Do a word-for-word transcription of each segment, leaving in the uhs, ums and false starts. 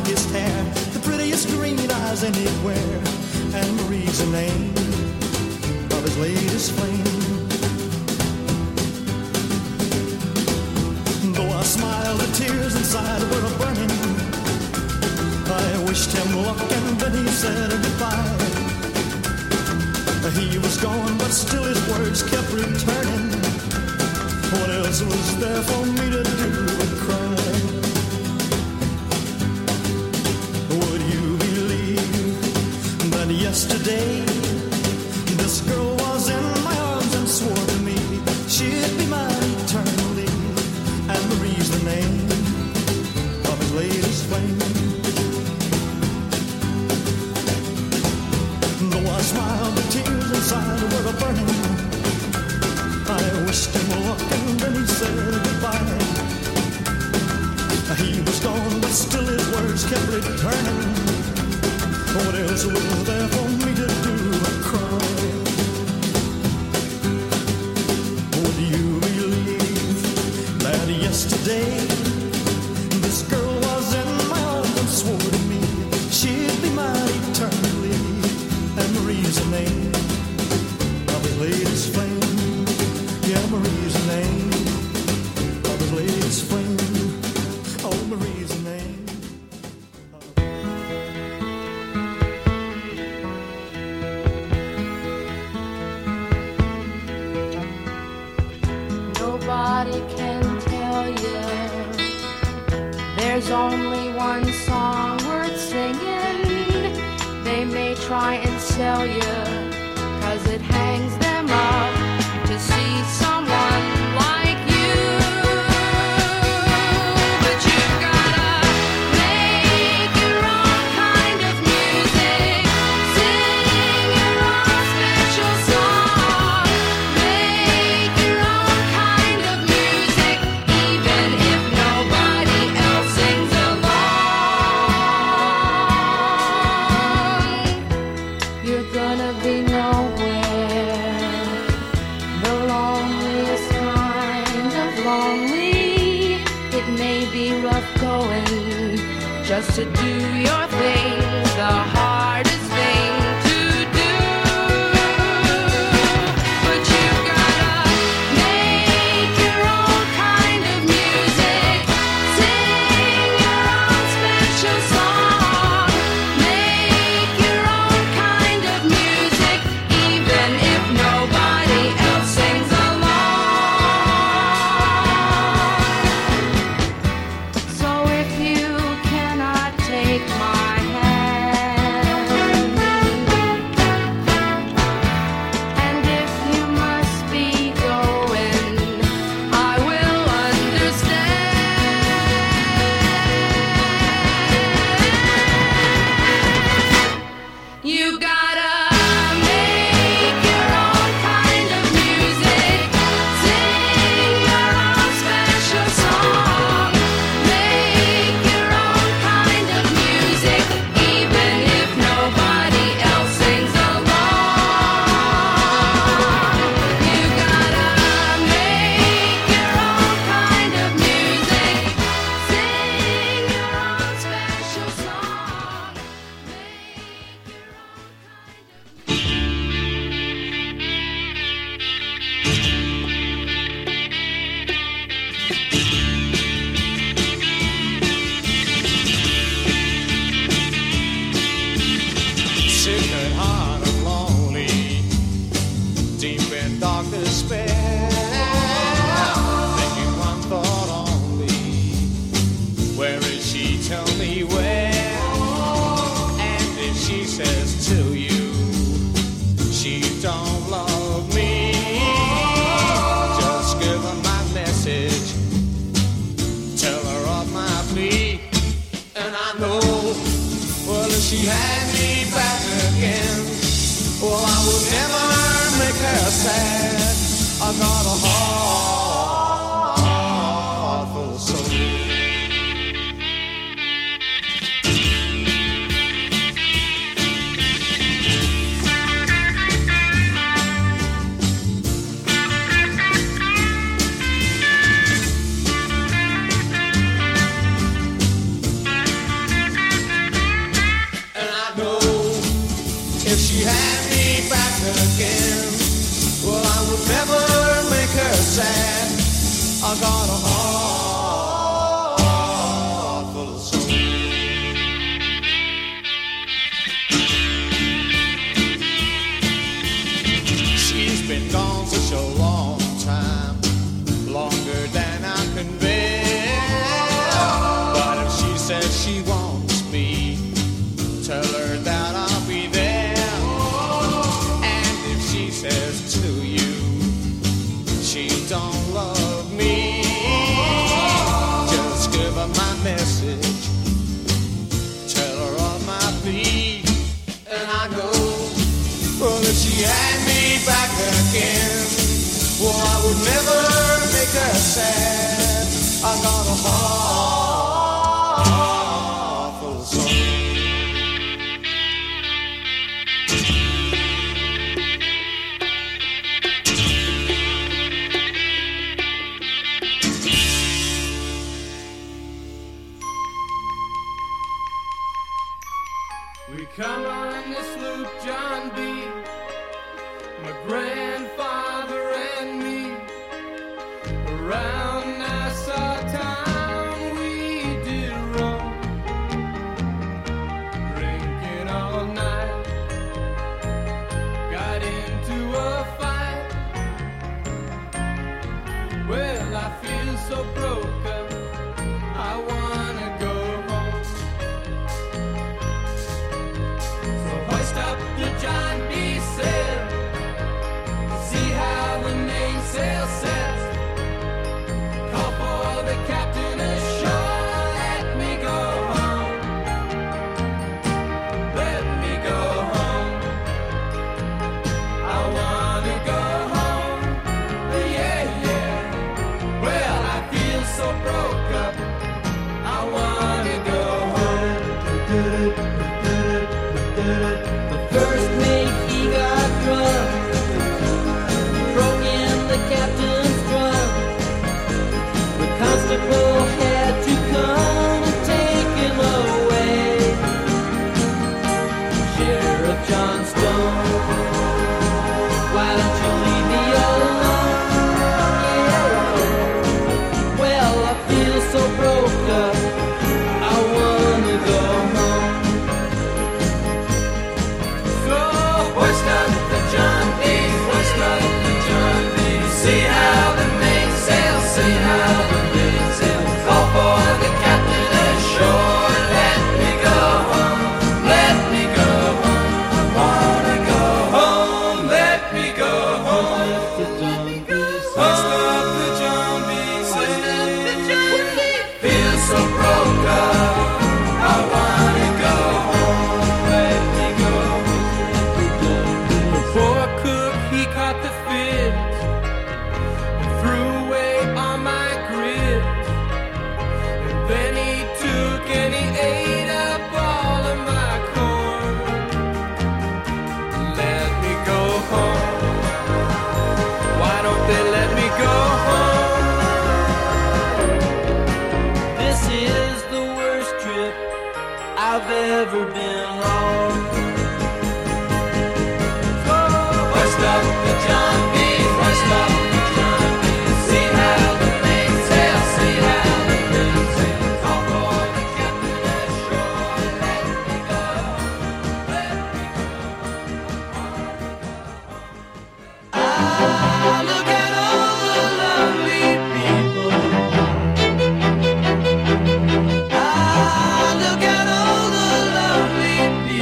darkest hair, the prettiest green eyes anywhere, and Marie's the name of his latest flame. Though I smiled, the tears inside were burning. I wished him luck and then he said goodbye. He was gone, but still his words kept returning. What else was there for me to do but cry? Would you believe that yesterday this girl was in my arms and swore to me she'd be mine eternally, and Marie's the name of his latest flame. Though I smiled, the tears inside were burning. I wished him luck and then he said goodbye. He was gone, but still his words kept returning. What else was there for me to do but cry? Would you believe that yesterday this girl was in my arms and swore to me she'd be mine eternally, and Marie's the name of his latest flame. Yeah, Marie's the name of his latest flame. Oh, Marie's the name. Nobody can tell you there's only one song worth singing. They may try and sell you, 'cause it hangs them up to see someone like you. But you've gotta make your own kind of music, sing your own special song, make your own kind of music, even if nobody else sings along. You're gonna be nowhere, the loneliest kind of lonely. It may be rough going just to do your thing, the hardest thing to do. But you've gotta make your own kind of music, sing your own special song, make your own kind of music, even if nobody else sings along. So if you cannot take my hand, and if you must be going, I will understand. You gotta make your own kind of music, sing your own special song, make your own kind of music, even if nobody else sings along. You gotta make your own kind of music, sing your own special song, make your own Sick at heart and lonely, deep in dark despair, thinking one thought only, where is she? Tell me where. And if she says to you she don't love me, just give her my message, tell her of my plea, and I know, well, if she had me back again, well, I would never make her sad. I got a heart full of soul. me. Tell her that I'll be there. And if she says to you she don't love me, just give her my message. Tell her of my plea. And I go, well, if she had me back again, well, I would never make her sad. I got a heart full of soul. We come on the sloop John B, my grandfather and me. Around Nassau town we did roam, drinking all night. Got into a fight. Well, I feel so broke up, I wanna go home. So hoist up the John B sail, see how the mainsail sets. Call for the captain ashore, let me go home. Let me go home. I wanna go home. Yeah, yeah. Well, I feel so broke up, I wanna go home. The first mate, he got drunk, broke in the captain's drum. The constable had to come and take him away. Sheriff John Stone, why don't you leave me alone? Yeah. Well, I feel so broke up, I wanna go home. So hoist up the John B, hoist up the John B. See how the mainsail, see how the mainsail. Call for the captain ashore, let me go home, let me go home. I wanna go home, let me go home. Hoist up the John B, hoist up the John B. Feel so broke up, I wanna go home, let me go home. The poor cook, he caught the fits and threw away all my grits. And then he took and he ate up all of my corn. Let me go home. Why don't they let me go home? This is the worst trip I've ever been on. Hoist up the John B, hoist up the John B. See how the mainsail, see how the mainsail. Call for the captain ashore, let me go home, let me go home. Ah, look at all the lovely people. Ah, look at all the lovely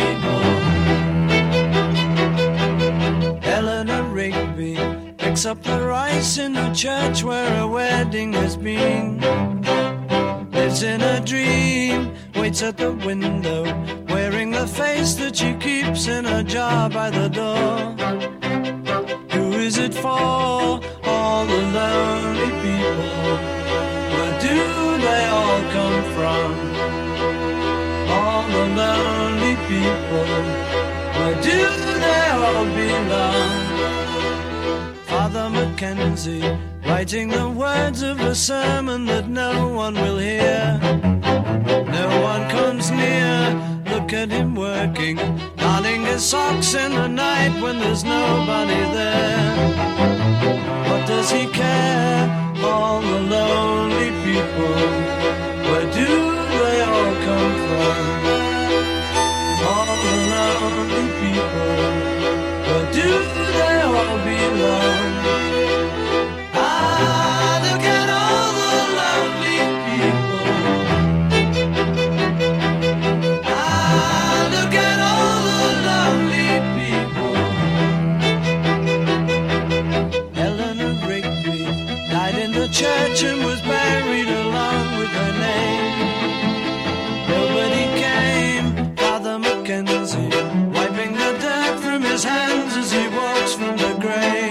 people. Eleanor Rigby picks up the rice in the church where a wedding has been. Lives in a dream, waits at the window, wearing the face that she keeps in a jar by the door. Who is it for? All the lonely people. Where do they all come from? All the lonely people. Where do they all belong? Father Mackenzie, writing the words of a sermon that no one will hear. No one comes near, look at him working, darning his socks in the night when there's nobody there. What does he care? All the lonely people, where do they all come from? All the lonely people, where do they all belong? Ah, look at all the lovely people. Gretchen was buried along with her name. Nobody came, Father Mackenzie, wiping the dirt from his hands as he walks from the grave.